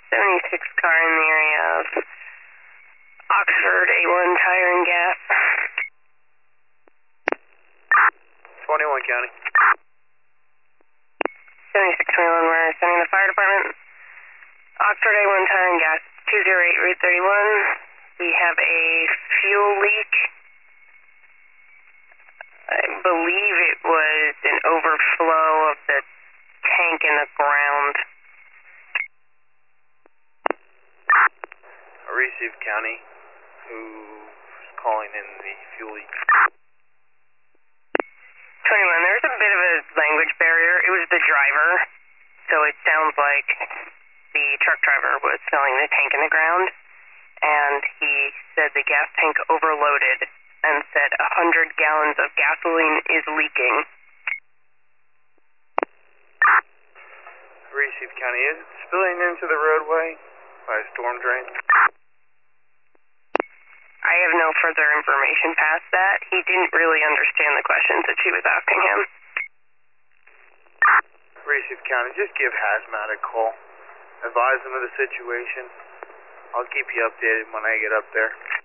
76 car in the area of Oxford, A1 Tire and Gas. 21 County. 7621, we're sending the fire department. Oxford, A1 Tire and Gas, 208 Route 31. We have a fuel leak. I believe it was an overflow of the tank in the ground. Receive County, who's calling in the fuel leak? 21, there's a bit of a language barrier. It was the driver, so it sounds like the truck driver was filling the tank in the ground, and he said the gas tank overloaded and said 100 gallons of gasoline is leaking. Receive County, is it spilling into the roadway by a storm drain? I have no further information past that. He didn't really understand the questions that she was asking him. Receive County, just give Hazmat a call. Advise them of the situation. I'll keep you updated when I get up there.